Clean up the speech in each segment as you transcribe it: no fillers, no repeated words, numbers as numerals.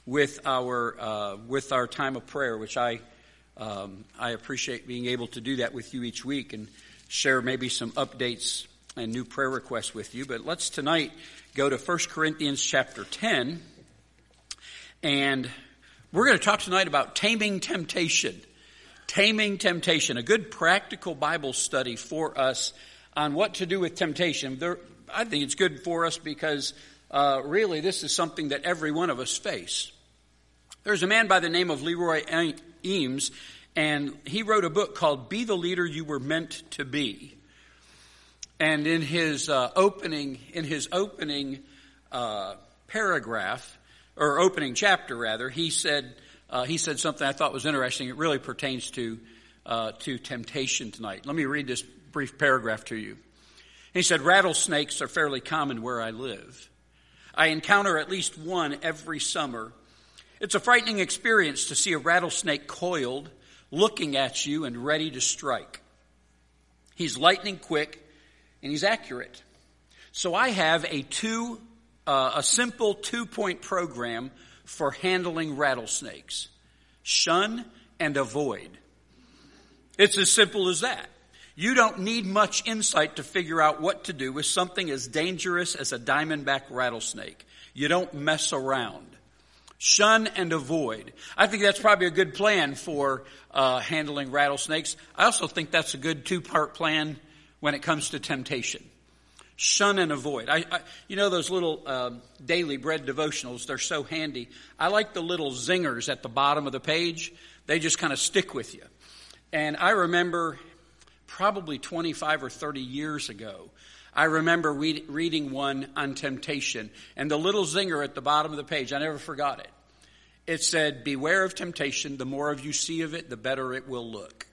with our time of prayer, which I appreciate being able to do that with you each week and share maybe some updates and new prayer requests with you. But let's tonight go to 1 Corinthians chapter 10, and we're going to talk tonight about taming temptation. Taming temptation, a good practical Bible study for us on what to do with temptation. I think it's good for us because really this is something that every one of us face. There's a man by the name of Leroy Eames, and he wrote a book called Be the Leader You Were Meant to Be. And in his opening paragraph, or opening chapter rather, he said something I thought was interesting. It really pertains to temptation tonight. Let me read this brief paragraph to you. He said, "Rattlesnakes are fairly common where I live. I encounter at least one every summer. It's a frightening experience to see a rattlesnake coiled, looking at you and ready to strike. He's lightning quick and he's accurate. So I have a simple 2-point program for handling rattlesnakes. Shun and avoid. It's as simple as that. You don't need much insight to figure out what to do with something as dangerous as a diamondback rattlesnake. You don't mess around. Shun and avoid. I think that's probably a good plan for handling rattlesnakes. I also think that's a good 2-part plan when it comes to temptation. Shun and avoid. You know those little daily bread devotionals, they're so handy. I like the little zingers at the bottom of the page. They just kind of stick with you. And I remember probably 25 or 30 years ago, I remember reading one on temptation. And the little zinger at the bottom of the page, I never forgot it. It said, "Beware of temptation. The more of you see of it, the better it will look."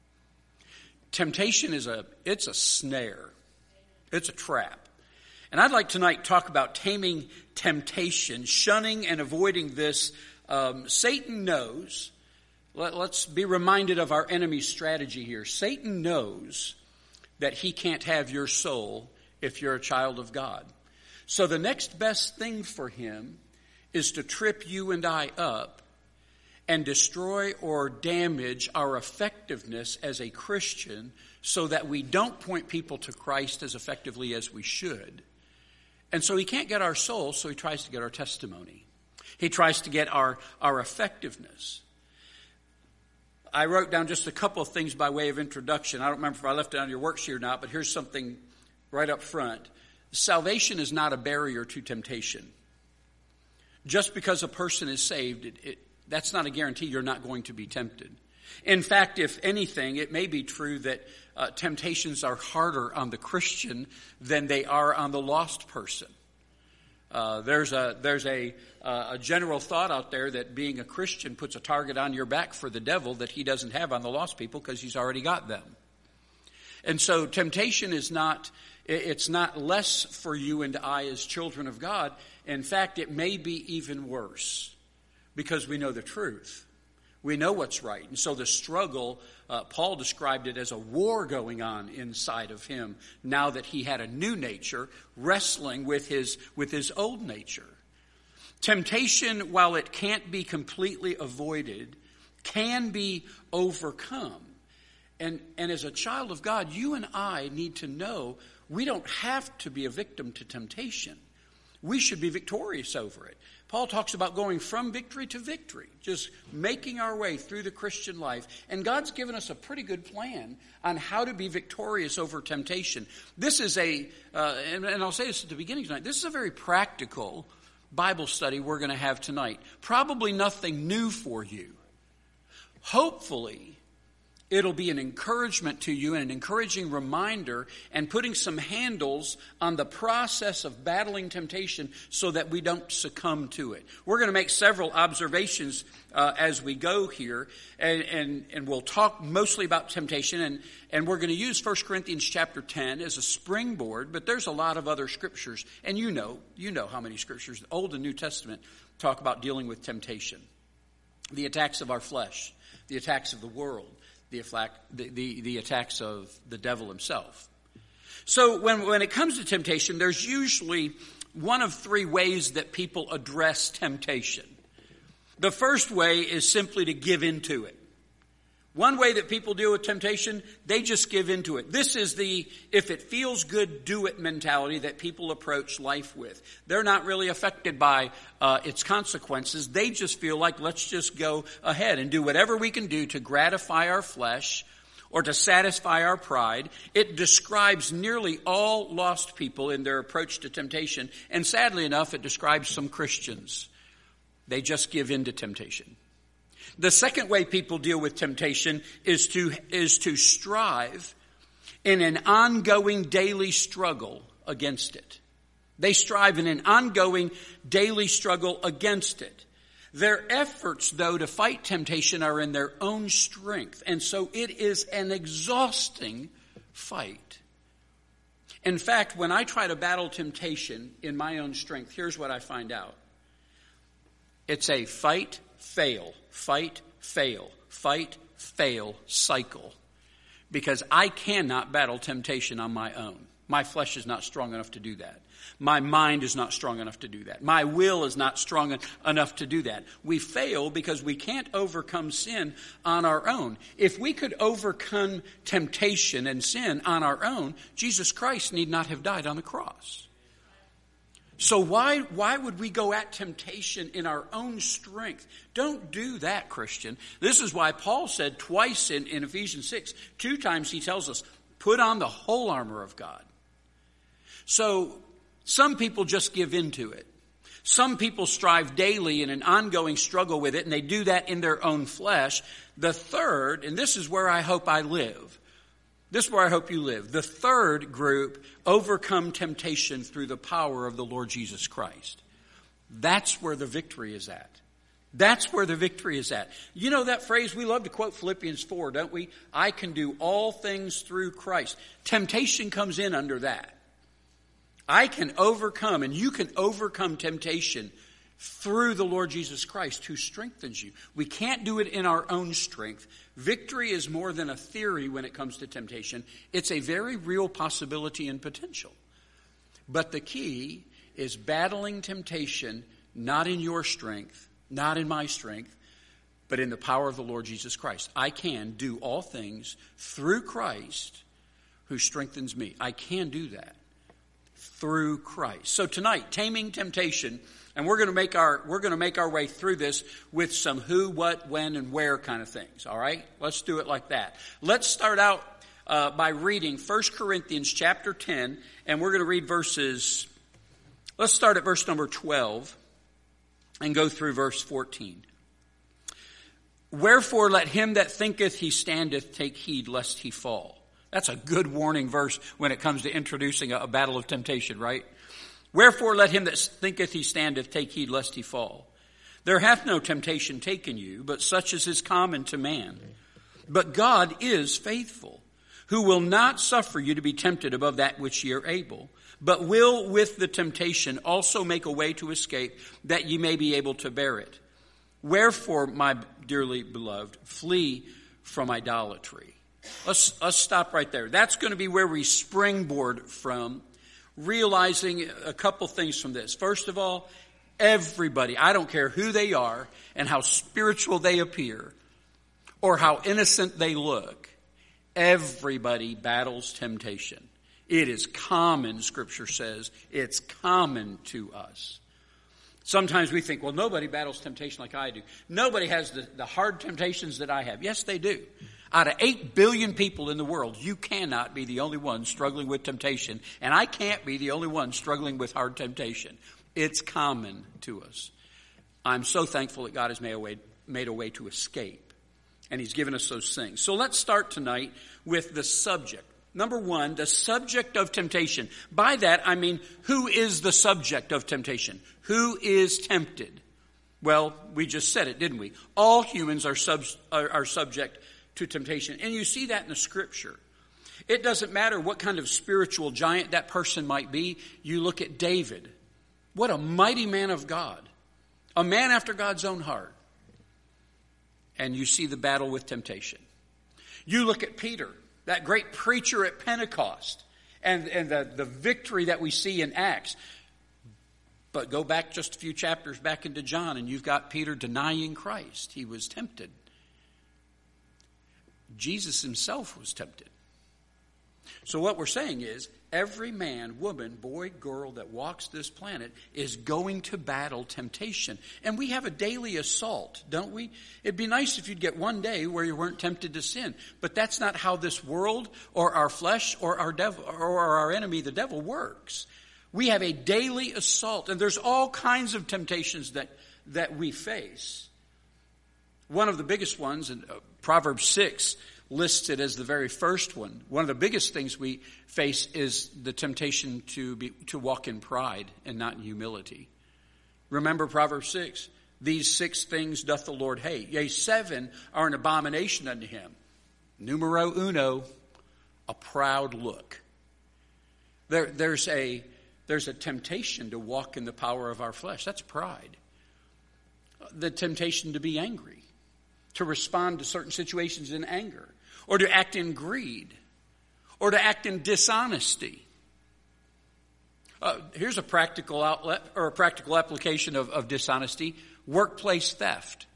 Temptation it's a snare. It's a trap. And I'd like tonight to talk about taming temptation, shunning and avoiding this. Satan knows. Let's be reminded of our enemy's strategy here. Satan knows that he can't have your soul if you're a child of God. So the next best thing for him is to trip you and I up and destroy or damage our effectiveness as a Christian so that we don't point people to Christ as effectively as we should. And so he can't get our soul, so he tries to get our testimony. He tries to get our effectiveness. I wrote down just a couple of things by way of introduction. I don't remember if I left it on your worksheet or not, but here's something right up front. Salvation is not a barrier to temptation. Just because a person is saved, that's not a guarantee you're not going to be tempted. In fact, if anything, it may be true that temptations are harder on the Christian than they are on the lost person. There's a general thought out there that being a Christian puts a target on your back for the devil that he doesn't have on the lost people because he's already got them. And so temptation it's not less for you and I as children of God. In fact, it may be even worse because we know the truth. We know what's right. And so the struggle, Paul described it as a war going on inside of him now that he had a new nature wrestling with his old nature. Temptation, while it can't be completely avoided, can be overcome. And as a child of God, you and I need to know we don't have to be a victim to temptation. We should be victorious over it. Paul talks about going from victory to victory, just making our way through the Christian life. And God's given us a pretty good plan on how to be victorious over temptation. This is and I'll say this at the beginning tonight, this is a very practical Bible study we're going to have tonight. Probably nothing new for you. Hopefully, it'll be an encouragement to you and an encouraging reminder and putting some handles on the process of battling temptation so that we don't succumb to it. We're going to make several observations as we go here, and we'll talk mostly about temptation, and we're going to use 1 Corinthians chapter 10 as a springboard, but there's a lot of other scriptures, and you know how many scriptures, the Old and New Testament, talk about dealing with temptation. The attacks of our flesh, the attacks of the world, the attacks of the devil himself. So when it comes to temptation, there's usually one of three ways that people address temptation. The first way is simply to give into it. One way that people deal with temptation, they just give into it. This is the if it feels good, do it mentality that people approach life with. They're not really affected by its consequences. They just feel like let's just go ahead and do whatever we can do to gratify our flesh or to satisfy our pride. It describes nearly all lost people in their approach to temptation. And sadly enough, it describes some Christians. They just give in to temptation. The second way people deal with temptation is to strive in an ongoing daily struggle against it. They strive in an ongoing daily struggle against it. Their efforts, though, to fight temptation are in their own strength, and so it is an exhausting fight. In fact, when I try to battle temptation in my own strength, here's what I find out. It's a fight, fail, fight, fail, fight, fail cycle. Because I cannot battle temptation on my own. My flesh is not strong enough to do that. My mind is not strong enough to do that. My will is not strong enough to do that. We fail because we can't overcome sin on our own. If we could overcome temptation and sin on our own, Jesus Christ need not have died on the cross. So why would we go at temptation in our own strength? Don't do that, Christian. This is why Paul said twice in Ephesians 6, 2 times he tells us, put on the whole armor of God. So some people just give into it. Some people strive daily in an ongoing struggle with it, and they do that in their own flesh. The third, and this is where I hope I live. This is where I hope you live. The third group overcome temptation through the power of the Lord Jesus Christ. That's where the victory is at. That's where the victory is at. You know that phrase, we love to quote Philippians 4, don't we? I can do all things through Christ. Temptation comes in under that. I can overcome, and you can overcome temptation through the Lord Jesus Christ who strengthens you. We can't do it in our own strength. Victory is more than a theory when it comes to temptation. It's a very real possibility and potential. But the key is battling temptation not in your strength, not in my strength, but in the power of the Lord Jesus Christ. I can do all things through Christ who strengthens me. I can do that through Christ. So tonight, taming temptation. And we're going to make our way through this with some who, what, when, and where kind of things. All right? Let's do it like that. Let's start out by reading 1 Corinthians chapter 10, and we're going to read let's start at verse number 12 and go through verse 14. Wherefore let him that thinketh he standeth take heed lest he fall. That's a good warning verse when it comes to introducing a battle of temptation, right? Wherefore let him that thinketh he standeth take heed lest he fall. There hath no temptation taken you, but such as is common to man. But God is faithful, who will not suffer you to be tempted above that which ye are able, but will with the temptation also make a way to escape, that ye may be able to bear it. Wherefore, my dearly beloved, flee from idolatry. Let's stop right there. That's going to be where we springboard from, realizing a couple things from this. First of all, everybody, I don't care who they are and how spiritual they appear or how innocent they look, everybody battles temptation. It is common, Scripture says. It's common to us. Sometimes we think, well, nobody battles temptation like I do. Nobody has the hard temptations that I have. Yes, they do. Out of 8 billion people in the world, you cannot be the only one struggling with temptation. And I can't be the only one struggling with hard temptation. It's common to us. I'm so thankful that God has made a way to escape. And He's given us those things. So let's start tonight with the subject. Number one, the subject of temptation. By that, I mean, who is the subject of temptation? Who is tempted? Well, we just said it, didn't we? All humans are subject to temptation. And you see that in the Scripture. It doesn't matter what kind of spiritual giant that person might be. You look at David. What a mighty man of God. A man after God's own heart. And you see the battle with temptation. You look at Peter, that great preacher at Pentecost, and the victory that we see in Acts. But go back just a few chapters back into John, and you've got Peter denying Christ. He was tempted. Jesus himself was tempted. So what we're saying is, every man, woman, boy, girl that walks this planet is going to battle temptation. And we have a daily assault, don't we? It'd be nice if you'd get one day where you weren't tempted to sin. But that's not how this world or our flesh or our devil or our enemy, the devil, works. We have a daily assault, and there's all kinds of temptations that we face. One of the biggest ones, and Proverbs 6 lists it as the very first one. One of the biggest things we face is the temptation to walk in pride and not in humility. Remember Proverbs 6? These 6 things doth the Lord hate. Yea, 7 are an abomination unto him. Numero uno, a proud look. There's a temptation to walk in the power of our flesh. That's pride. The temptation to be angry, to respond to certain situations in anger, or to act in greed, or to act in dishonesty. Here's a practical outlet or a practical application of dishonesty: workplace theft.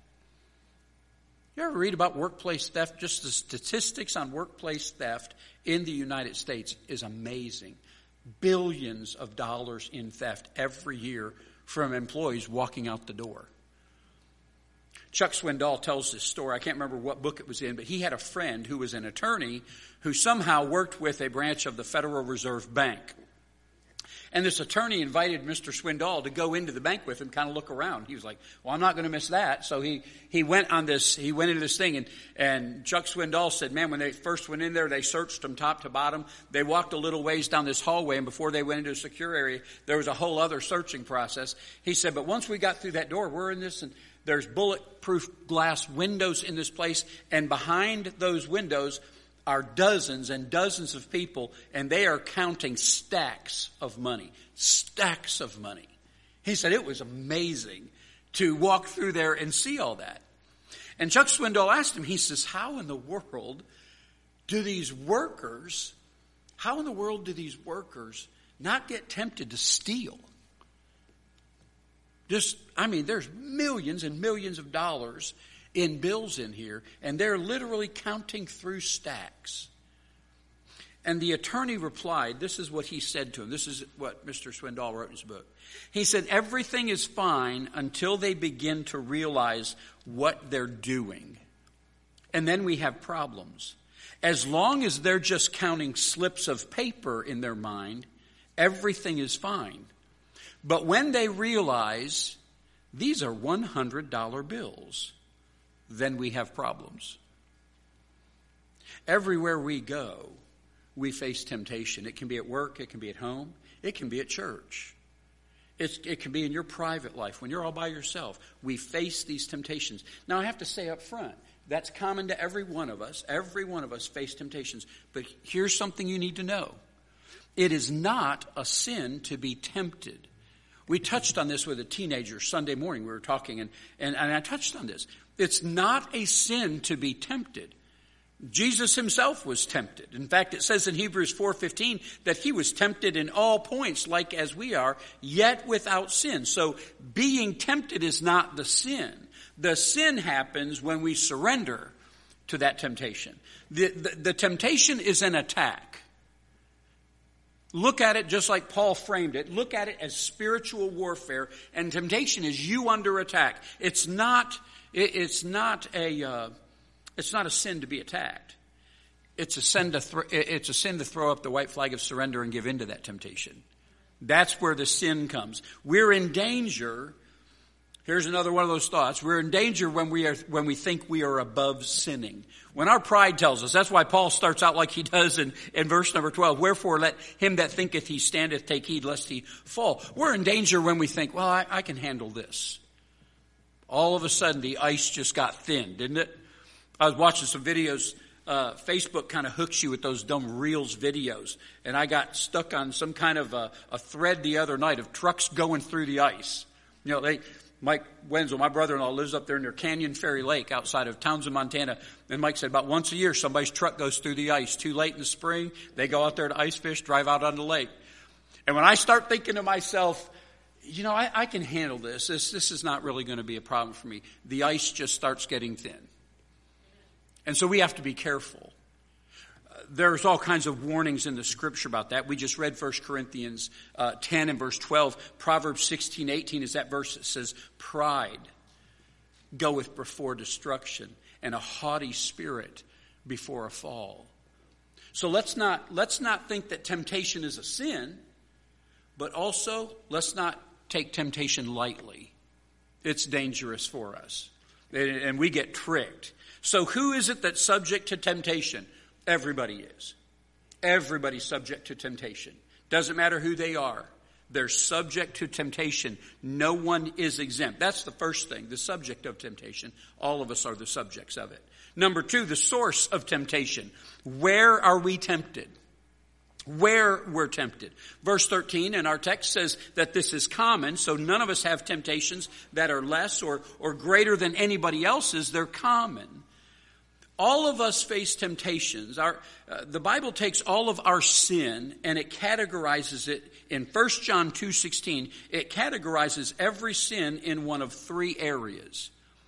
You ever read about workplace theft? Just the statistics on workplace theft in the United States is amazing. Billions of dollars in theft every year from employees walking out the door. Chuck Swindoll tells this story. I can't remember what book it was in, but he had a friend who was an attorney who somehow worked with a branch of the Federal Reserve Bank. And this attorney invited Mr. Swindoll to go into the bank with him, kind of look around. He was like, well, I'm not going to miss that. So he went into this thing, and Chuck Swindoll said, man, when they first went in there, they searched from top to bottom. They walked a little ways down this hallway, and before they went into a secure area, there was a whole other searching process. He said, but once we got through that door, we're in this, and there's bulletproof glass windows in this place, and behind those windows are dozens and dozens of people, and they are counting stacks of money. Stacks of money. He said it was amazing to walk through there and see all that. And Chuck Swindoll asked him, he says, how in the world do these workers not get tempted to steal? There's millions and millions of dollars in bills in here, and they're literally counting through stacks. And the attorney replied, this is what he said to him. This is what Mr. Swindoll wrote in his book. He said, everything is fine until they begin to realize what they're doing. And then we have problems. As long as they're just counting slips of paper in their mind, everything is fine. But when they realize these are $100 bills, then we have problems. Everywhere we go, we face temptation. It can be at work, it can be at home, it can be at church. It can be in your private life. When you're all by yourself, we face these temptations. Now, I have to say up front, that's common to every one of us. Every one of us face temptations. But here's something you need to know. It is not a sin to be tempted. We touched on this with a teenager Sunday morning. We were talking, and I touched on this. It's not a sin to be tempted. Jesus himself was tempted. In fact, it says in Hebrews 4:15 that he was tempted in all points like as we are, yet without sin. So being tempted is not the sin. The sin happens when we surrender to that temptation. The temptation is an attack. Look at it just like Paul framed it. Look at it as spiritual warfare, and temptation is you under attack. It's not a sin to be attacked. It's a sin to throw up the white flag of surrender and give in to that temptation. That's where the sin comes. We're in danger. Here's another one of those thoughts. We're in danger when we think we are above sinning. When our pride tells us, that's why Paul starts out like he does in verse number 12. Wherefore let him that thinketh he standeth take heed lest he fall. We're in danger when we think, well, I can handle this. All of a sudden the ice just got thin, didn't it? I was watching some videos. Facebook kind of hooks you with those dumb Reels videos. And I got stuck on some kind of a thread the other night of trucks going through the ice. You know, Mike Wenzel, my brother-in-law, lives up there near Canyon Ferry Lake outside of Townsend, Montana. And Mike said about once a year somebody's truck goes through the ice. Too late in the spring, they go out there to ice fish, drive out on the lake. And when I start thinking to myself, I can handle this. This is not really going to be a problem for me. The ice just starts getting thin. And so we have to be careful. There's all kinds of warnings in the scripture about that. We just read 1 Corinthians 10 and verse 12. Proverbs 16:18 is that verse that says, pride goeth before destruction, and a haughty spirit before a fall. So let's not think that temptation is a sin, but also let's not take temptation lightly. It's dangerous for us, and we get tricked. So who is it that's subject to temptation? Everybody is. Everybody's subject to temptation. Doesn't matter who they are. They're subject to temptation. No one is exempt. That's the first thing, the subject of temptation. All of us are the subjects of it. Number two, the source of temptation. Where are we tempted? Where we're tempted. Verse 13 in our text says that this is common, so none of us have temptations that are less or greater than anybody else's. They're common. All of us face temptations. The Bible takes all of our sin and it categorizes it in 1 John 2:16. It categorizes every sin in one of three areas.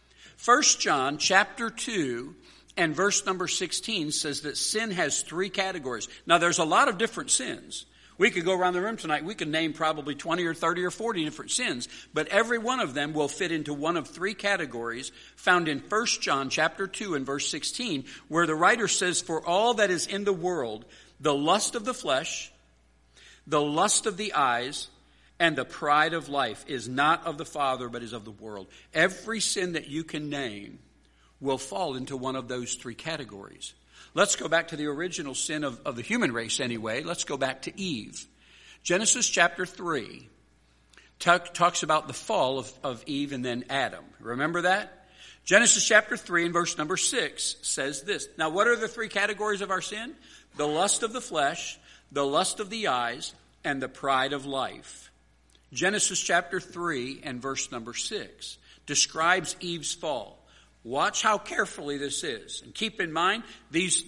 1 John chapter 2 and verse number 16 says that sin has three categories. Now there's a lot of different sins. We could go around the room tonight. We could name probably 20 or 30 or 40 different sins. But every one of them will fit into one of three categories found in 1 John chapter 2 and verse 16, where the writer says, for all that is in the world, the lust of the flesh, the lust of the eyes, and the pride of life is not of the Father, but is of the world. Every sin that you can name will fall into one of those three categories. Let's go back to the original sin of the human race anyway. Let's go back to Eve. Genesis chapter 3 talks about the fall of Eve and then Adam. Remember that? Genesis chapter 3 and verse number 6 says this. Now what are the three categories of our sin? The lust of the flesh, the lust of the eyes, and the pride of life. Genesis chapter 3 and verse number 6 describes Eve's fall. Watch how carefully this is. And keep in mind, these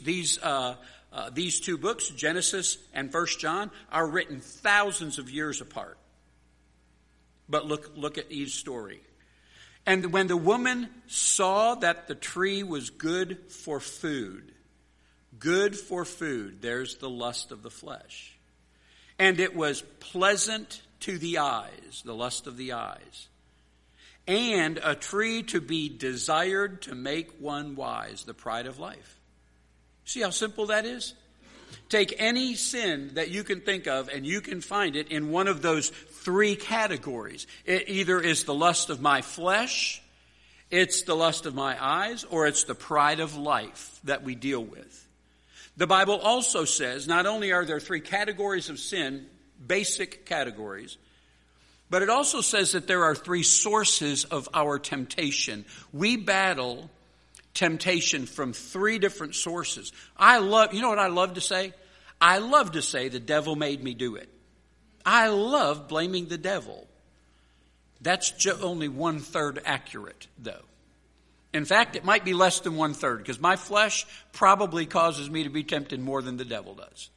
two books, Genesis and 1 John, are written thousands of years apart. But look at Eve's story. And when the woman saw that the tree was good for food, there's the lust of the flesh. And it was pleasant to the eyes, the lust of the eyes. And a tree to be desired to make one wise, the pride of life. See how simple that is? Take any sin that you can think of and you can find it in one of those three categories. It either is the lust of my flesh, it's the lust of my eyes, or it's the pride of life that we deal with. The Bible also says not only are there three categories of sin, basic categories, but it also says that there are three sources of our temptation. We battle temptation from three different sources. You know what I love to say? I love to say the devil made me do it. I love blaming the devil. That's only 1/3 accurate, though. In fact, it might be less than 1/3, because my flesh probably causes me to be tempted more than the devil does.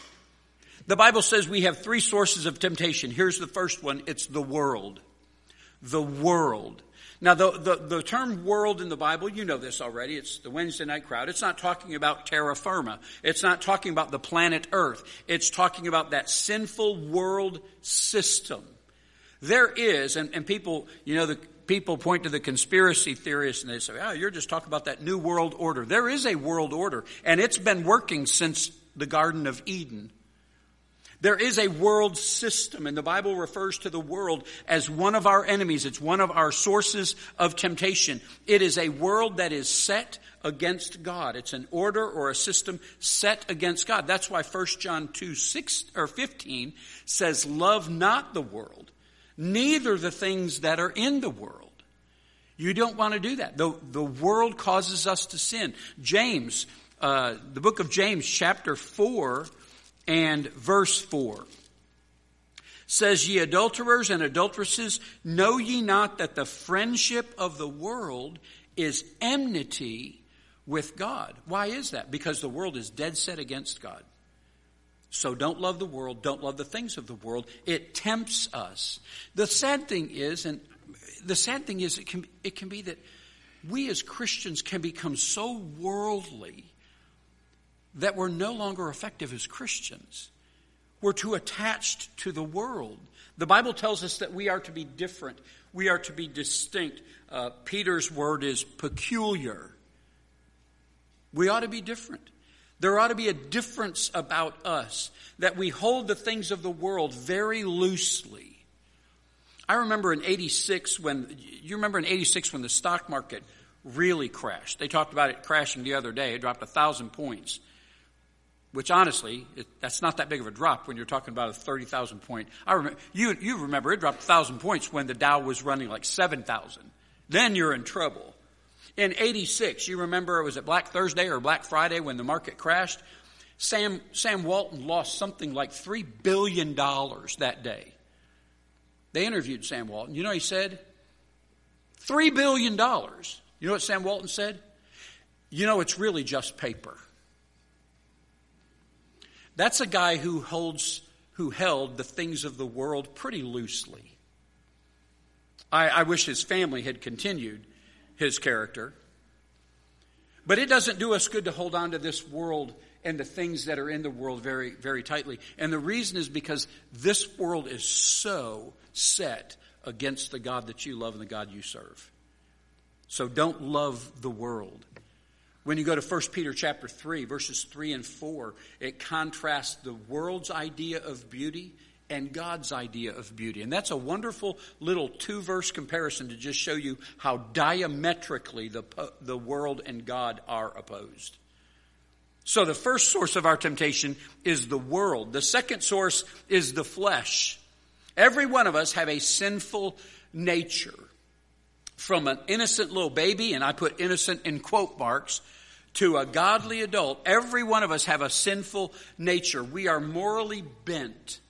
The Bible says we have three sources of temptation. Here's the first one. It's the world. The world. Now, the term world in the Bible, you know this already. It's the Wednesday night crowd. It's not talking about terra firma. It's not talking about the planet Earth. It's talking about that sinful world system. There is, and people, people point to the conspiracy theorists and they say, you're just talking about that new world order. There is a world order, and it's been working since the Garden of Eden. There is a world system, and the Bible refers to the world as one of our enemies. It's one of our sources of temptation. It is a world that is set against God. It's an order or a system set against God. That's why 1 John 2:15 says, love not the world, neither the things that are in the world. You don't want to do that. The world causes us to sin. James, the book of James, chapter 4, and verse 4 says, ye adulterers and adulteresses, know ye not that the friendship of the world is enmity with God? Why is that? Because the world is dead set against God. So don't love the world. Don't love the things of the world. It tempts us. The sad thing is it can be that we as Christians can become so worldly that we're no longer effective as Christians. We're too attached to the world. The Bible tells us that we are to be different. We are to be distinct. Peter's word is peculiar. We ought to be different. There ought to be a difference about us, that we hold the things of the world very loosely. I remember in 86 when the stock market really crashed. They talked about it crashing the other day. It dropped 1,000 points, which honestly, that's not that big of a drop when you're talking about a 30,000 point. You remember it dropped 1,000 points when the Dow was running like 7,000. Then you're in trouble. In 86, you remember it was at Black Thursday or Black Friday when the market crashed. Sam Walton lost something like $3 billion that day. They interviewed Sam Walton. You know what he said? $3 billion. You know what Sam Walton said? You know, it's really just paper. That's a guy who held the things of the world pretty loosely. I wish his family had continued his character. But it doesn't do us good to hold on to this world and the things that are in the world very, very tightly. And the reason is because this world is so set against the God that you love and the God you serve. So don't love the world. When you go to 1 Peter chapter 3, verses 3 and 4, it contrasts the world's idea of beauty and God's idea of beauty. And that's a wonderful little 2-verse comparison to just show you how diametrically the world and God are opposed. So the first source of our temptation is the world. The second source is the flesh. Every one of us have a sinful nature. From an innocent little baby, and I put innocent in quote marks, to a godly adult, every one of us have a sinful nature. We are morally bent.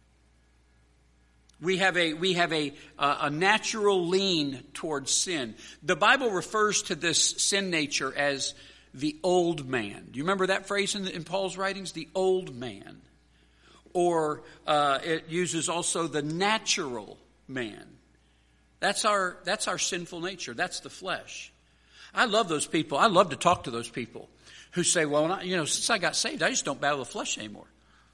We have a natural lean towards sin. The Bible refers to this sin nature as the old man. Do you remember that phrase in Paul's writings? The old man. Or it uses also the natural man. That's our sinful nature. That's the flesh. I love those people. I love to talk to those people who say, well, since I got saved, I just don't battle the flesh anymore.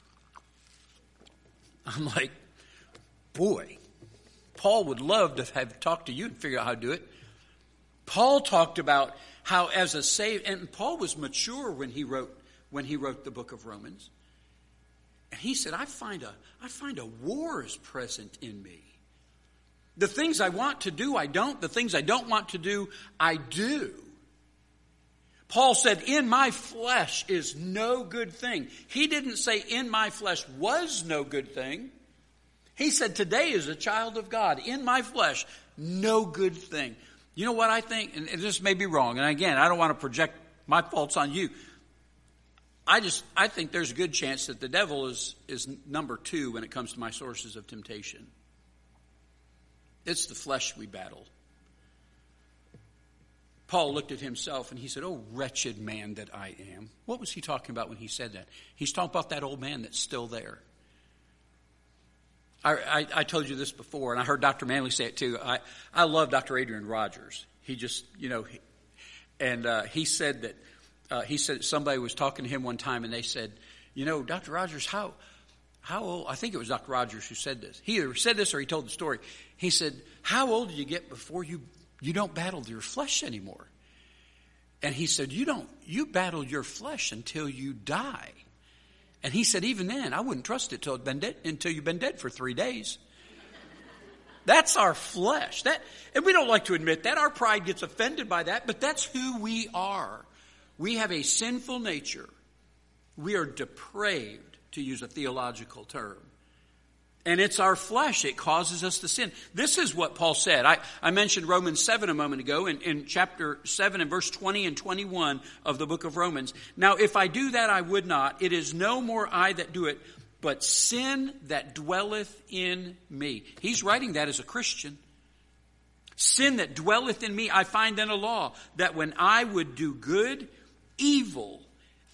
I'm like, boy, Paul would love to have talked to you and figure out how to do it. Paul talked about how as a saved, and Paul was mature when he wrote the book of Romans. And he said, I find a war is present in me. The things I want to do, I don't. The things I don't want to do, I do. Paul said, in my flesh is no good thing. He didn't say in my flesh was no good thing. He said, today as a child of God, in my flesh, no good thing. You know what I think? And this may be wrong. And again, I don't want to project my faults on you. I think there's a good chance that the devil is number 2 when it comes to my sources of temptation. It's the flesh we battle. Paul looked at himself and he said, oh, wretched man that I am. What was he talking about when he said that? He's talking about that old man that's still there. I told you this before, and I heard Dr. Manley say it too. I love Dr. Adrian Rogers. He just, he said that somebody was talking to him one time and they said, Dr. Rogers, how old? I think it was Dr. Rogers who said this. He either said this or he told the story. He said, how old do you get before you don't battle your flesh anymore? And he said, you battle your flesh until you die. And he said, even then, I wouldn't trust it until you've been dead for 3 days. That's our flesh. And we don't like to admit that. Our pride gets offended by that, but that's who we are. We have a sinful nature. We are depraved, to use a theological term. And it's our flesh. It causes us to sin. This is what Paul said. I mentioned Romans 7 a moment ago in chapter 7 and verse 20 and 21 of the book of Romans. Now, if I do that, I would not. It is no more I that do it, but sin that dwelleth in me. He's writing that as a Christian. Sin that dwelleth in me, I find in a law, that when I would do good, evil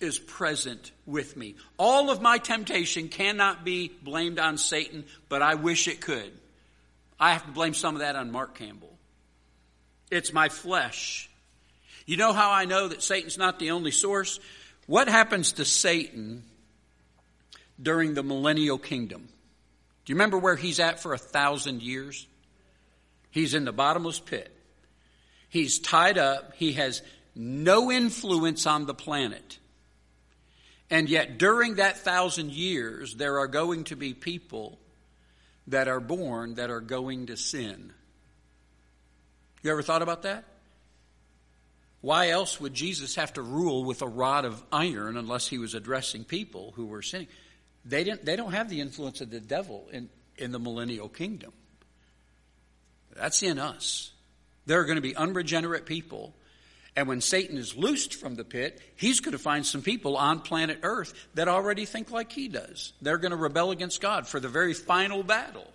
is present with me. All of my temptation cannot be blamed on Satan, but I wish it could. I have to blame some of that on Mark Campbell. It's my flesh. You know how I know that Satan's not the only source? What happens to Satan during the millennial kingdom? Do you remember where he's at for 1,000 years? He's in the bottomless pit. He's tied up. He has no influence on the planet. And yet during that 1,000 years, there are going to be people that are born that are going to sin. You ever thought about that? Why else would Jesus have to rule with a rod of iron unless he was addressing people who were sinning? They don't have the influence of the devil in the millennial kingdom. That's in us. There are going to be unregenerate people. And when Satan is loosed from the pit, he's going to find some people on planet Earth that already think like he does. They're going to rebel against God for the very final battle.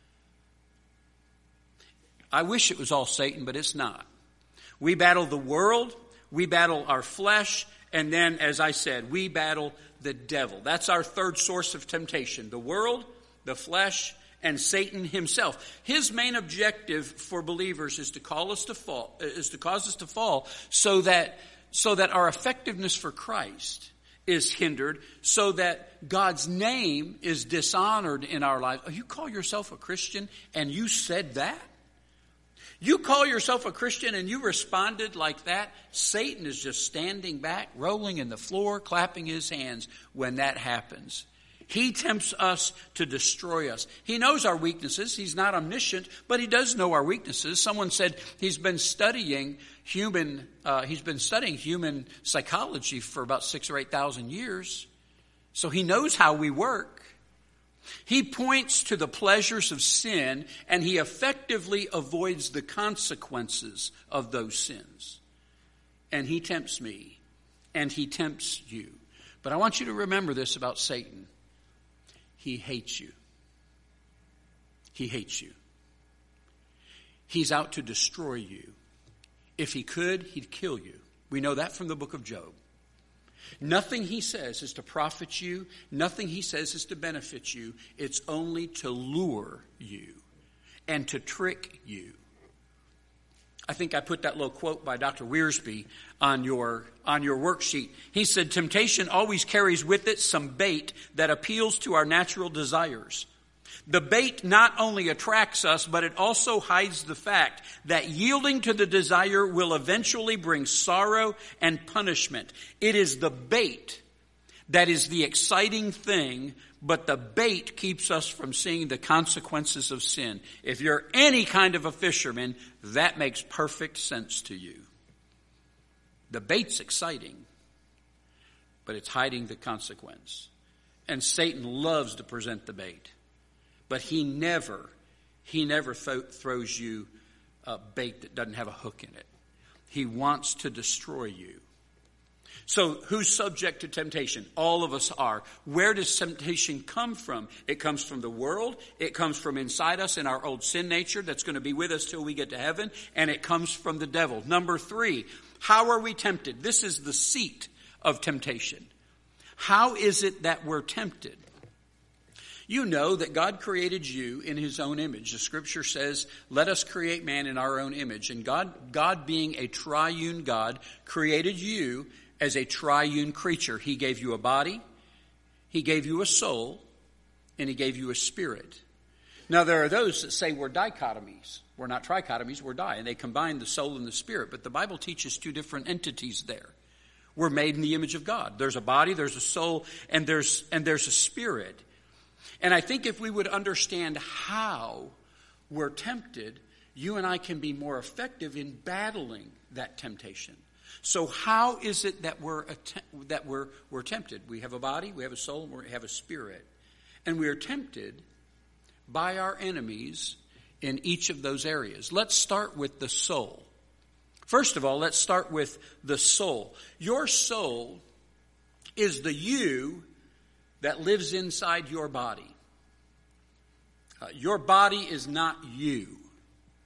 I wish it was all Satan, but it's not. We battle the world, we battle our flesh, and then, as I said, we battle the devil. That's our third source of temptation. The world, the flesh, and Satan himself. His main objective for believers is to cause us to fall, so that our effectiveness for Christ is hindered, so that God's name is dishonored in our lives. Oh, you call yourself a Christian and you said that? You call yourself a Christian and you responded like that? Satan is just standing back, rolling in the floor, clapping his hands when that happens. He tempts us to destroy us. He knows our weaknesses. He's not omniscient, but he does know our weaknesses. Someone said he's been studying human psychology for about 6,000 or 8,000 years. So he knows how we work. He points to the pleasures of sin, and he effectively avoids the consequences of those sins. And he tempts me, and he tempts you. But I want you to remember this about Satan. He hates you. He hates you. He's out to destroy you. If he could, he'd kill you. We know that from the book of Job. Nothing he says is to profit you. Nothing he says is to benefit you. It's only to lure you and to trick you. I think I put that little quote by Dr. Wiersbe on your worksheet. He said, temptation always carries with it some bait that appeals to our natural desires. The bait not only attracts us, but it also hides the fact that yielding to the desire will eventually bring sorrow and punishment. It is the bait that is the exciting thing, but the bait keeps us from seeing the consequences of sin. If you're any kind of a fisherman, that makes perfect sense to you. The bait's exciting, but it's hiding the consequence. And Satan loves to present the bait. But he never throws you a bait that doesn't have a hook in it. He wants to destroy you. So who's subject to temptation? All of us are. Where does temptation come from? It comes from the world. It comes from inside us in our old sin nature that's going to be with us till we get to heaven. And it comes from the devil. Number 3, how are we tempted? This is the seat of temptation. How is it that we're tempted? You know that God created you in his own image. The scripture says, let us create man in our own image. And God being a triune God, created you as a triune creature. He gave you a body, he gave you a soul, and he gave you a spirit. Now there are those that say we're dichotomies. We're not trichotomies, we're di. And they combine the soul and the spirit. But the Bible teaches two different entities there. We're made in the image of God. There's a body, there's a soul, and there's a spirit. And I think if we would understand how we're tempted, you and I can be more effective in battling that temptation. So how is it that we're tempted? We have a body, we have a soul, and we have a spirit. And we are tempted by our enemies in each of those areas. Let's start with the soul. First of all, let's start with the soul. Your soul is the you that lives inside your body. Your body is not you.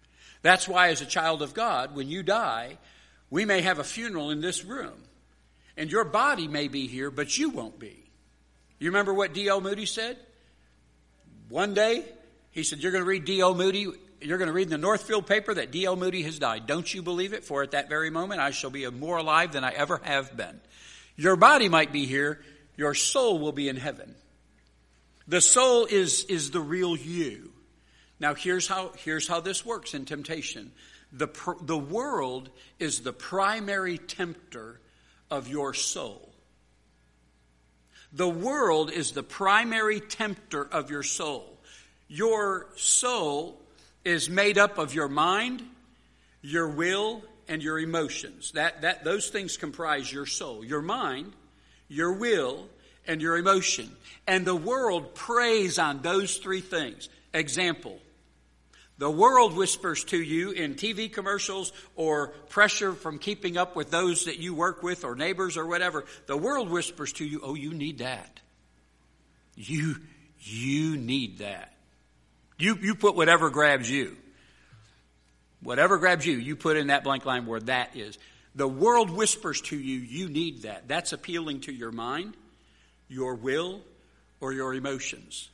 That's why as a child of God, when you die, we may have a funeral in this room. And your body may be here, but you won't be. You remember what D.L. Moody said? One day, he said, you're going to read D.L. Moody. You're going to read in the Northfield paper that D.L. Moody has died. Don't you believe it? For at that very moment, I shall be more alive than I ever have been. Your body might be here. Your soul will be in heaven. The soul is the real you. Now, here's how this works in temptation. The world is the primary tempter of your soul. The world is the primary tempter of your soul. Your soul is made up of your mind, your will, and your emotions. Those things comprise your soul. Your mind, your will, and your emotion. And the world preys on those three things. Example. The world whispers to you in TV commercials or pressure from keeping up with those that you work with or neighbors or whatever. The world whispers to you, oh, you need that. You need that. You put whatever grabs you. Whatever grabs you, you put in that blank line where that is. The world whispers to you, you need that. That's appealing to your mind, your will, or your emotions.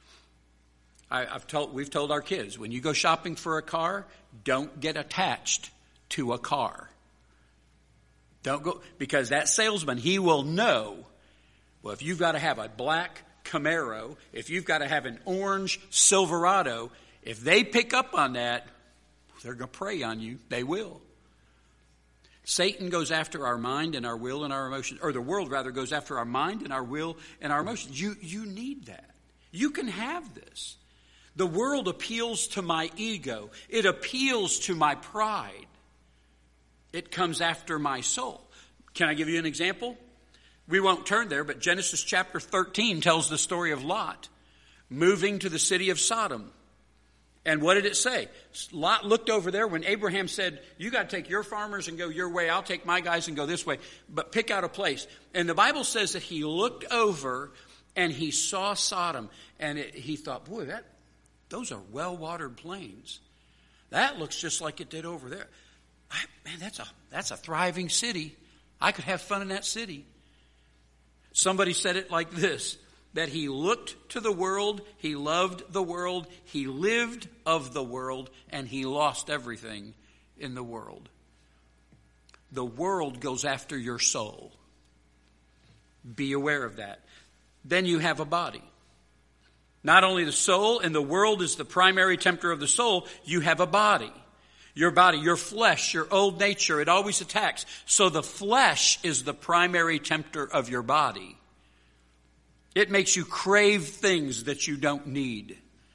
We've told our kids, when you go shopping for a car, don't get attached to a car. Don't go, because that salesman, he will know, well, if you've got to have a black Camaro, if you've got to have an orange Silverado, if they pick up on that, they're going to prey on you. They will. Satan goes after our mind and our will and our emotions, or the world rather goes after our mind and our will and our emotions. You need that. You can have this. The world appeals to my ego. It appeals to my pride. It comes after my soul. Can I give you an example? We won't turn there, but Genesis chapter 13 tells the story of Lot moving to the city of Sodom. And what did it say? Lot looked over there when Abraham said, you got to take your farmers and go your way. I'll take my guys and go this way. But pick out a place. And the Bible says that he looked over and he saw Sodom. And he thought, boy, those are well-watered plains. That looks just like it did over there. Man, that's a thriving city. I could have fun in that city. Somebody said it like this, that he looked to the world, he loved the world, he lived of the world, and he lost everything in the world. The world goes after your soul. Be aware of that. Then you have a body. Not only the soul, and the world is the primary tempter of the soul, you have a body. Your body, your flesh, your old nature, it always attacks. So the flesh is the primary tempter of your body. It makes you crave things that you don't need.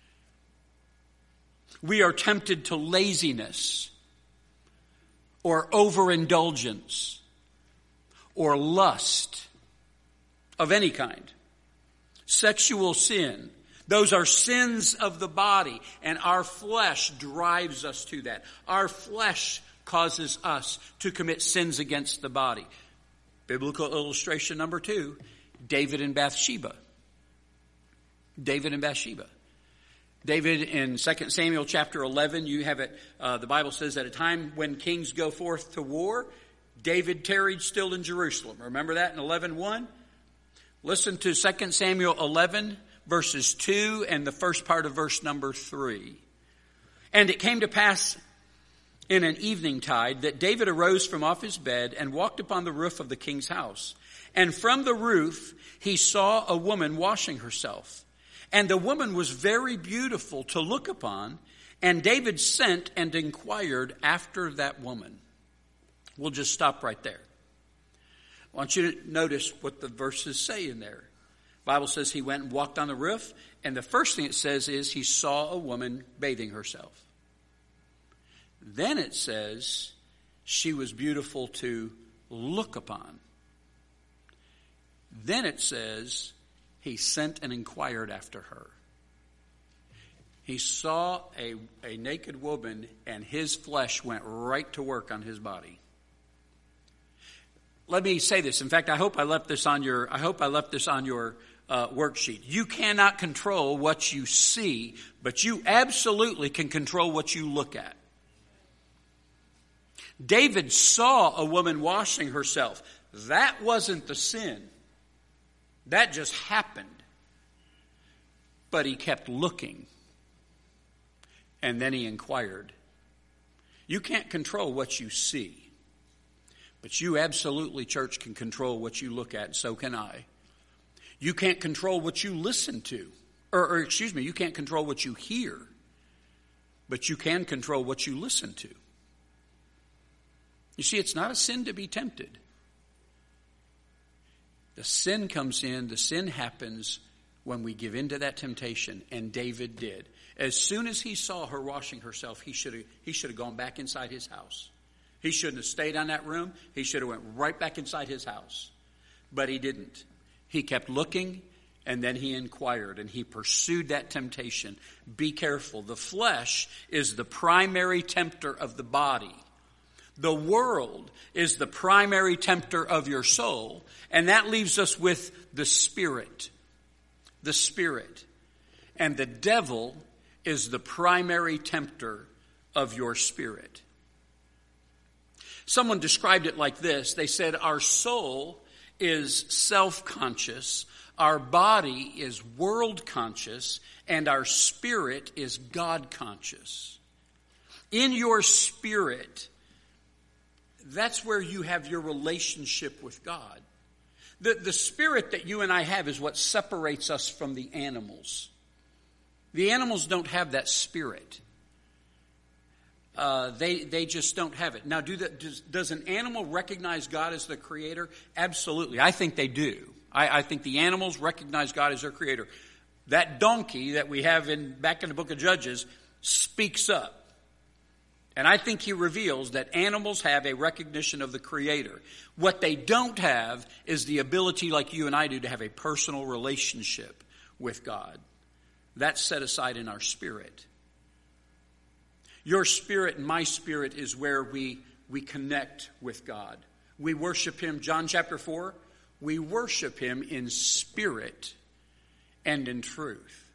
We are tempted to laziness or overindulgence or lust of any kind. Sexual sin. Those are sins of the body, and our flesh drives us to that. Our flesh causes us to commit sins against the body. Biblical illustration number 2, David and Bathsheba. David and Bathsheba. David in 2 Samuel chapter 11, you have it, the Bible says, at a time when kings go forth to war, David tarried still in Jerusalem. Remember that in 11:1? Listen to 2 Samuel 11, verses 2 and the first part of verse number 3. And it came to pass in an evening tide that David arose from off his bed and walked upon the roof of the king's house. And from the roof he saw a woman washing herself. And the woman was very beautiful to look upon. And David sent and inquired after that woman. We'll just stop right there. I want you to notice what the verses say in there. The Bible says he went and walked on the roof, and the first thing it says is he saw a woman bathing herself. Then it says she was beautiful to look upon. Then it says he sent and inquired after her. He saw a naked woman, and his flesh went right to work on his body. Let me say this. In fact, I hope I left this on your worksheet. You cannot control what you see, but you absolutely can control what you look at. David saw a woman washing herself. That wasn't the sin. That just happened. But he kept looking. And then he inquired. You can't control what you see. But you absolutely, church, can control what you look at, and so can I. You can't control what you listen to. You can't control what you hear. But you can control what you listen to. You see, it's not a sin to be tempted. The sin comes in, the sin happens when we give in to that temptation, and David did. As soon as he saw her washing herself, he should have gone back inside his house. He shouldn't have stayed in that room. He should have went right back inside his house. But he didn't. He kept looking, and then he inquired, and he pursued that temptation. Be careful. The flesh is the primary tempter of the body. The world is the primary tempter of your soul, and that leaves us with the Spirit. The Spirit. And the devil is the primary tempter of your spirit. Someone described it like this. They said, our soul is self-conscious, our body is world-conscious, and our spirit is God-conscious. In your spirit, that's where you have your relationship with God. The spirit that you and I have is what separates us from the animals. The animals don't have that spirit. They just don't have it. Now, does an animal recognize God as the creator? Absolutely. I think they do. I think the animals recognize God as their creator. That donkey that we have back in the book of Judges speaks up. And I think he reveals that animals have a recognition of the creator. What they don't have is the ability, like you and I do, to have a personal relationship with God. That's set aside in our spirit. Your spirit and my spirit is where we connect with God. We worship him. John chapter 4, we worship him in spirit and in truth.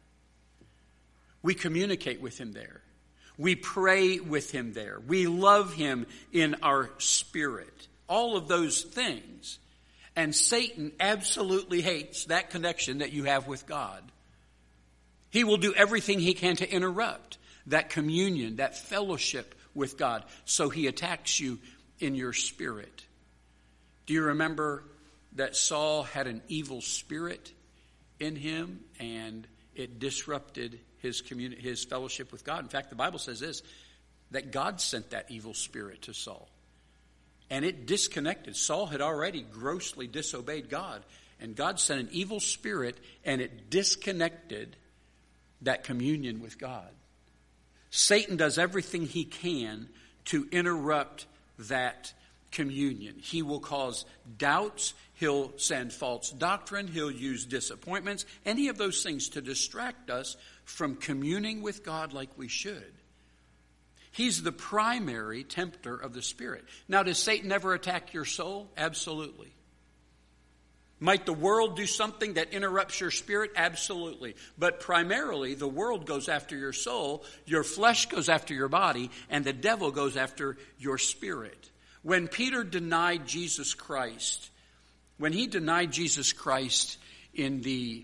We communicate with him there. We pray with him there. We love him in our spirit. All of those things. And Satan absolutely hates that connection that you have with God. He will do everything he can to interrupt that communion, that fellowship with God. So he attacks you in your spirit. Do you remember that Saul had an evil spirit in him and it disrupted his fellowship with God? In fact, the Bible says this, that God sent that evil spirit to Saul. And it disconnected. Saul had already grossly disobeyed God. And God sent an evil spirit and it disconnected that communion with God. Satan does everything he can to interrupt that communion. He will cause doubts. He'll send false doctrine. He'll use disappointments. Any of those things to distract us from communing with God like we should. He's the primary tempter of the spirit. Now, does Satan ever attack your soul? Absolutely. Might the world do something that interrupts your spirit? Absolutely. But primarily, the world goes after your soul, your flesh goes after your body, and the devil goes after your spirit. When Peter denied Jesus Christ, when he denied Jesus Christ in the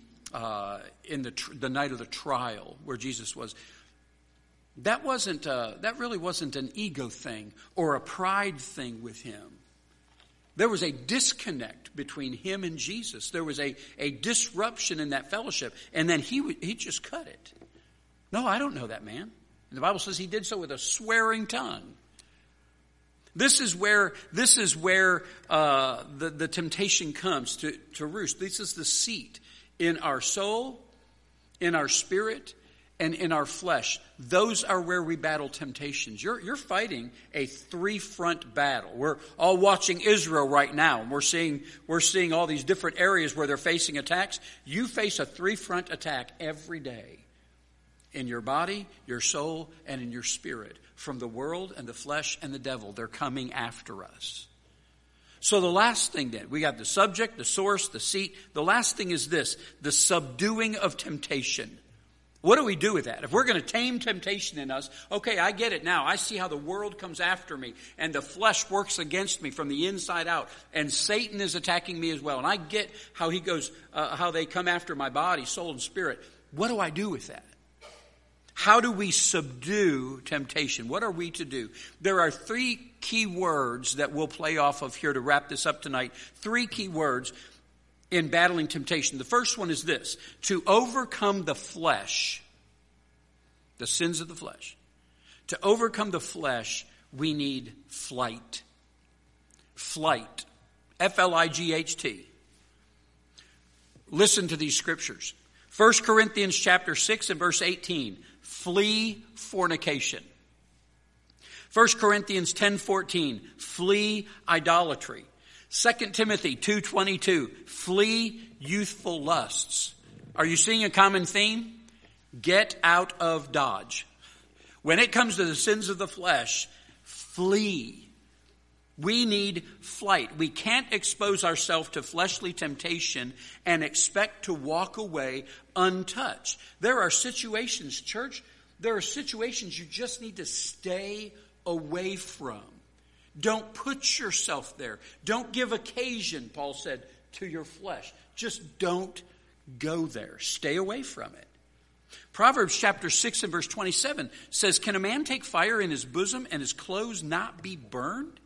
night of the trial where Jesus was, that really wasn't an ego thing or a pride thing with him. There was a disconnect between him and Jesus. There was a disruption in that fellowship. And then he just cut it. No, I don't know that man. And the Bible says he did so with a swearing tongue. This is where the temptation comes to roost. This is the seat in our soul, in our spirit, and in our flesh. Those are where we battle temptations. You're fighting a three-front battle. We're all watching Israel right now, and we're seeing all these different areas where they're facing attacks. You face a three-front attack every day. In your body, your soul, and in your spirit. From the world and the flesh and the devil. They're coming after us. So the last thing then, we got the subject, the source, the seat. The last thing is this, the subduing of temptation. What do we do with that? If we're going to tame temptation in us, okay, I get it now. I see how the world comes after me and the flesh works against me from the inside out, and Satan is attacking me as well. And I get how he goes, how they come after my body, soul, and spirit. What do I do with that? How do we subdue temptation? What are we to do? There are 3 key words that we'll play off of here to wrap this up tonight. 3 key words in battling temptation. The first one is this: to overcome the flesh, the sins of the flesh. To overcome the flesh, we need flight. Flight. F-L-I-G-H-T. Listen to these scriptures. 1 Corinthians chapter 6 and verse 18. Flee fornication. 1 Corinthians 10:14. Flee idolatry. 2 Timothy 2:22. Flee youthful lusts. Are you seeing a common theme? Get out of Dodge. When it comes to the sins of the flesh, flee. We need flight. We can't expose ourselves to fleshly temptation and expect to walk away untouched. There are situations, church, there are situations you just need to stay away from. Don't put yourself there. Don't give occasion, Paul said, to your flesh. Just don't go there. Stay away from it. Proverbs chapter 6 and verse 27 says, can a man take fire in his bosom and his clothes not be burned?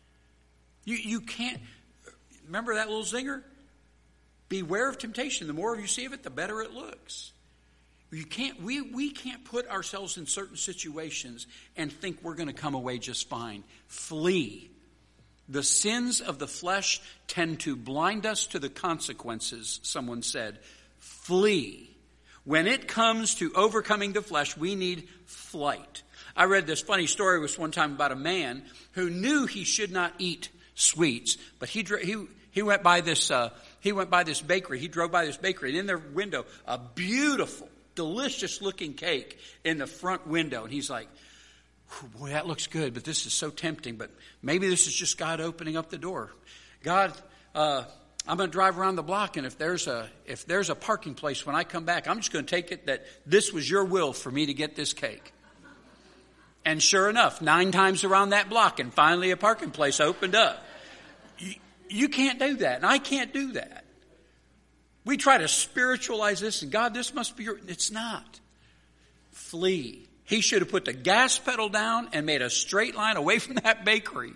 You can't. Remember that little zinger? Beware of temptation. The more you see of it, the better it looks. We can't put ourselves in certain situations and think we're going to come away just fine. Flee. The sins of the flesh tend to blind us to the consequences, someone said. Flee. When it comes to overcoming the flesh, we need flight. I read this funny story one time about a man who knew he should not eat sweets, but he went by this bakery. He drove by this bakery, and in their window, a beautiful, delicious looking cake in the front window. And he's like, boy, that looks good, but this is so tempting. But maybe this is just God opening up the door. God, I'm going to drive around the block, and if there's a parking place when I come back, I'm just going to take it that this was your will for me to get this cake. And sure enough, 9 times around that block, and finally a parking place opened up. You can't do that, and I can't do that. We try to spiritualize this, and God, this must be your... It's not. Flee. He should have put the gas pedal down and made a straight line away from that bakery.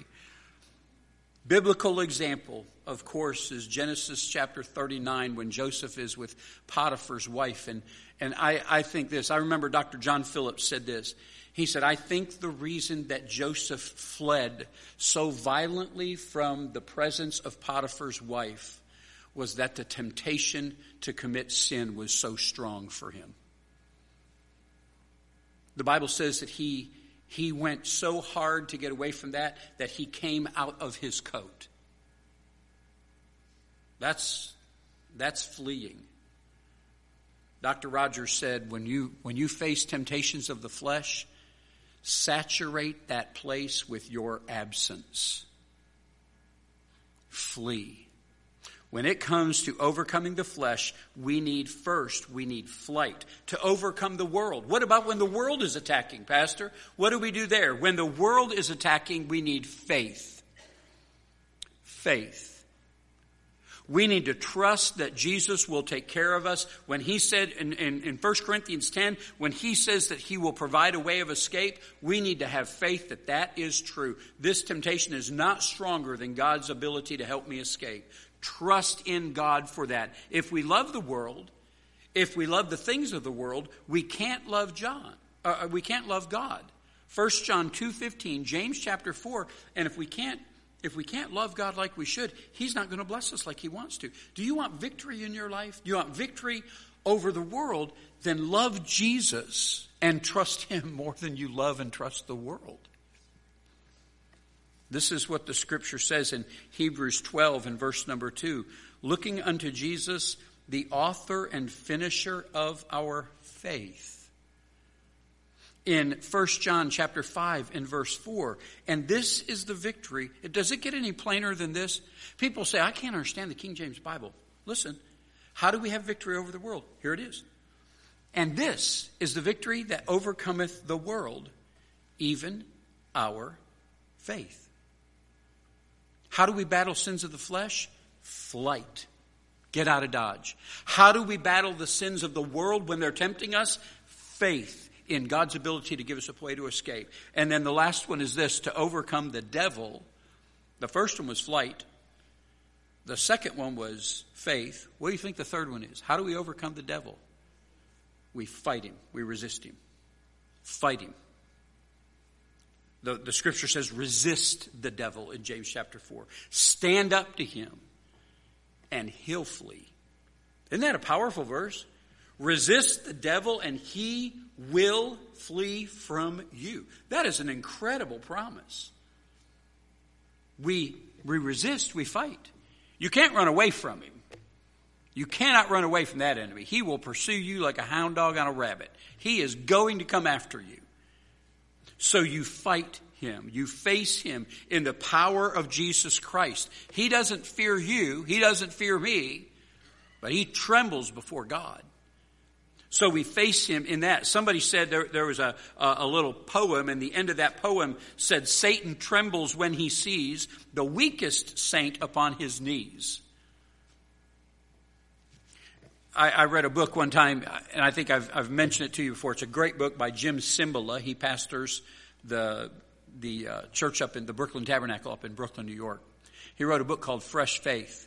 Biblical example, of course, is Genesis chapter 39 when Joseph is with Potiphar's wife. And I think this. I remember Dr. John Phillips said this. He said, I think the reason that Joseph fled so violently from the presence of Potiphar's wife was that the temptation to commit sin was so strong for him. The Bible says that he went so hard to get away from that he came out of his coat. That's fleeing. Dr. Rogers said, when you face temptations of the flesh, saturate that place with your absence. Flee. When it comes to overcoming the flesh, we need flight to overcome the world. What about when the world is attacking, Pastor? What do we do there? When the world is attacking, we need faith. Faith. We need to trust that Jesus will take care of us. When he said in 1 Corinthians 10, when he says that he will provide a way of escape, we need to have faith that that is true. This temptation is not stronger than God's ability to help me escape. Trust in God for that. If we love the world, if we love the things of the world, we can't love God. 1 John 2:15, James chapter 4, and if we can't love God like we should, he's not going to bless us like he wants to. Do you want victory in your life? Do you want victory over the world? Then love Jesus and trust him more than you love and trust the world. This is what the scripture says in Hebrews 12 and verse number 2. Looking unto Jesus, the author and finisher of our faith. In 1 John chapter 5 and verse 4. And this is the victory. Does it get any plainer than this? People say, I can't understand the King James Bible. Listen, how do we have victory over the world? Here it is. And this is the victory that overcometh the world, even our faith. How do we battle sins of the flesh? Flight. Get out of Dodge. How do we battle the sins of the world when they're tempting us? Faith in God's ability to give us a way to escape. And then the last one is this, to overcome the devil. The first one was flight. The second one was faith. What do you think the third one is? How do we overcome the devil? We fight him. We resist him. Fight him. The scripture says resist the devil in James chapter 4. Stand up to him and he'll flee. Isn't that a powerful verse? Resist the devil and he will flee from you. That is an incredible promise. We resist, we fight. You can't run away from him. You cannot run away from that enemy. He will pursue you like a hound dog on a rabbit. He is going to come after you. So you fight him. You face him in the power of Jesus Christ. He doesn't fear you. He doesn't fear me. But he trembles before God. So we face him in that. Somebody said there was a little poem, and the end of that poem said, Satan trembles when he sees the weakest saint upon his knees. I read a book one time, and I think I've mentioned it to you before. It's a great book by Jim Cymbala. He pastors the church up in the Brooklyn Tabernacle up in Brooklyn, New York. He wrote a book called Fresh Faith.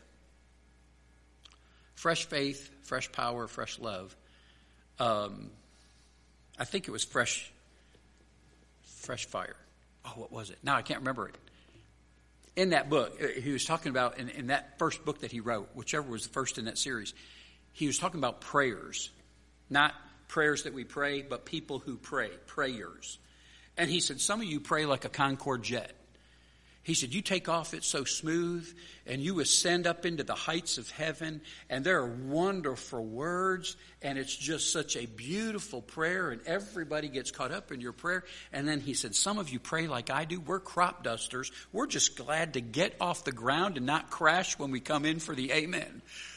Fresh faith, fresh power, fresh love. I think it was fresh fire. Oh, what was it? Now I can't remember it. In that book, he was talking about, in that first book that he wrote, whichever was the first in that series, he was talking about prayers. Not prayers that we pray, but people who pray, prayers. And he said, some of you pray like a Concorde jet. He said, you take off, it's so smooth, and you ascend up into the heights of heaven, and there are wonderful words, and it's just such a beautiful prayer, and everybody gets caught up in your prayer. And then he said, some of you pray like I do. We're crop dusters. We're just glad to get off the ground and not crash when we come in for the amen.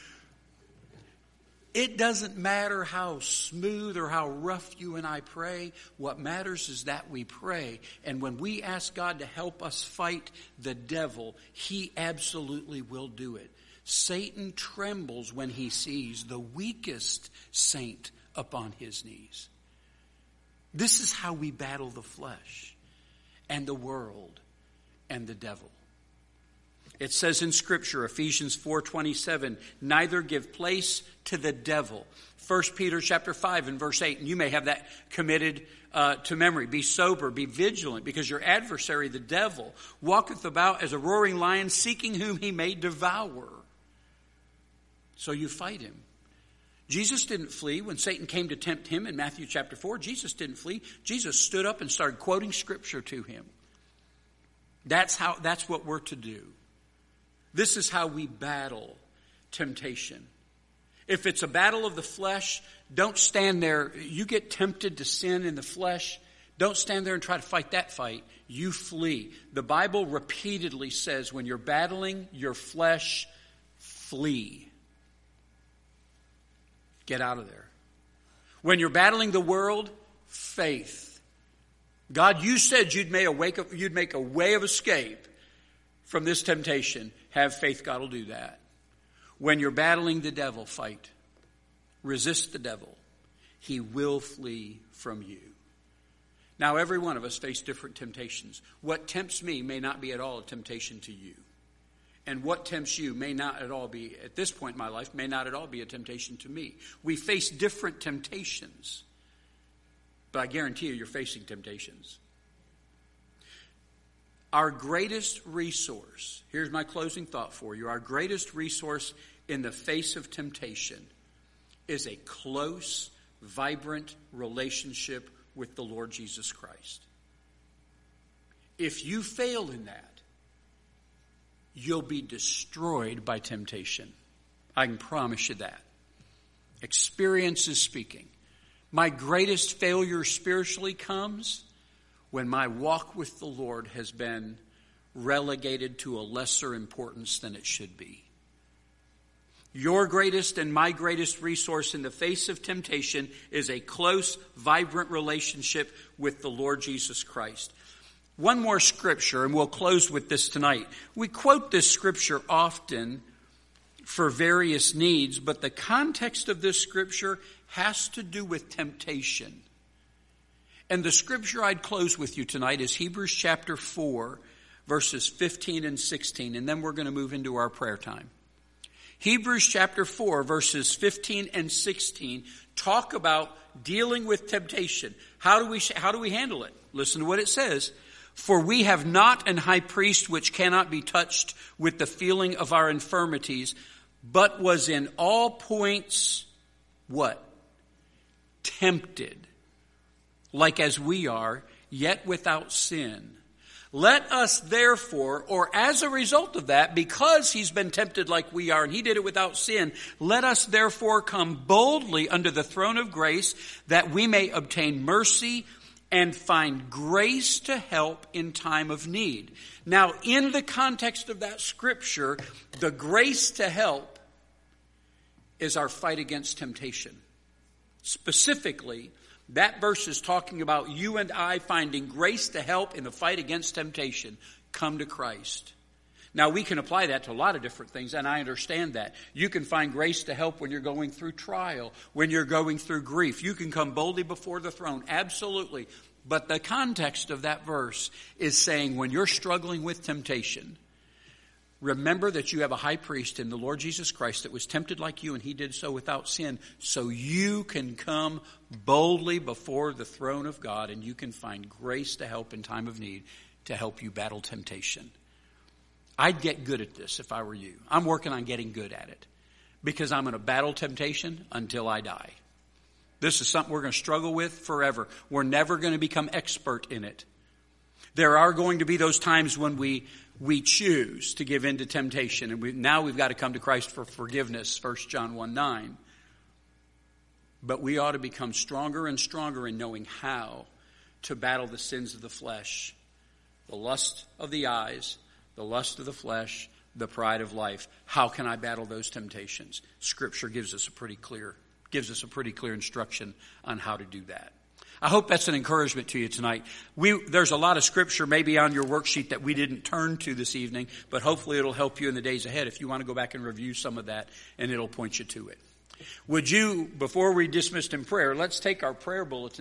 It doesn't matter how smooth or how rough you and I pray. What matters is that we pray. And when we ask God to help us fight the devil, he absolutely will do it. Satan trembles when he sees the weakest saint upon his knees. This is how we battle the flesh and the world and the devil. It says in Scripture, Ephesians 4:27, neither give place to the devil. 1 Peter chapter 5 and verse 8, and you may have that committed to memory. Be sober, be vigilant, because your adversary, the devil, walketh about as a roaring lion, seeking whom he may devour. So you fight him. Jesus didn't flee when Satan came to tempt him in Matthew chapter 4. Jesus didn't flee. Jesus stood up and started quoting Scripture to him. That's what we're to do. This is how we battle temptation. If it's a battle of the flesh, don't stand there. You get tempted to sin in the flesh. Don't stand there and try to fight that fight. You flee. The Bible repeatedly says when you're battling your flesh, flee. Get out of there. When you're battling the world, faith. God, you said you'd make a way of escape from this temptation. Have faith, God will do that. When you're battling the devil, fight. Resist the devil. He will flee from you. Now, every one of us face different temptations. What tempts me may not be at all a temptation to you. And what tempts you may not at all be, at this point in my life, may not at all be a temptation to me. We face different temptations. But I guarantee you're facing temptations. Our greatest resource, here's my closing thought for you. Our greatest resource in the face of temptation is a close, vibrant relationship with the Lord Jesus Christ. If you fail in that, you'll be destroyed by temptation. I can promise you that. Experience is speaking. My greatest failure spiritually comes when my walk with the Lord has been relegated to a lesser importance than it should be. Your greatest and my greatest resource in the face of temptation is a close, vibrant relationship with the Lord Jesus Christ. One more scripture, and we'll close with this tonight. We quote this scripture often for various needs, but the context of this scripture has to do with temptation. And the scripture I'd close with you tonight is Hebrews chapter 4, verses 15 and 16, and then we're going to move into our prayer time. Hebrews chapter 4, verses 15 and 16 talk about dealing with temptation. How do we handle it? Listen to what it says. For we have not an high priest which cannot be touched with the feeling of our infirmities, but was in all points, what? Tempted, like as we are, yet without sin. Let us therefore, or as a result of that, because he's been tempted like we are, and he did it without sin, let us therefore come boldly under the throne of grace, that we may obtain mercy and find grace to help in time of need. Now, in the context of that scripture, the grace to help is our fight against temptation. Specifically, that verse is talking about you and I finding grace to help in the fight against temptation. Come to Christ. Now, we can apply that to a lot of different things, and I understand that. You can find grace to help when you're going through trial, when you're going through grief. You can come boldly before the throne. Absolutely. But the context of that verse is saying when you're struggling with temptation, remember that you have a high priest in the Lord Jesus Christ that was tempted like you, and he did so without sin, so you can come boldly before the throne of God, and you can find grace to help in time of need to help you battle temptation. I'd get good at this if I were you. I'm working on getting good at it because I'm going to battle temptation until I die. This is something we're going to struggle with forever. We're never going to become expert in it. There are going to be those times when we choose to give in to temptation, and now we've got to come to Christ for forgiveness, 1 John 1:9. But we ought to become stronger and stronger in knowing how to battle the sins of the flesh, the lust of the eyes, the lust of the flesh, the pride of life. How can I battle those temptations? Scripture gives us a pretty clear instruction on how to do that. I hope that's an encouragement to you tonight. There's a lot of scripture maybe on your worksheet that we didn't turn to this evening, but hopefully it'll help you in the days ahead if you want to go back and review some of that, and it'll point you to it. Would you, before we dismissed in prayer, let's take our prayer bulletin.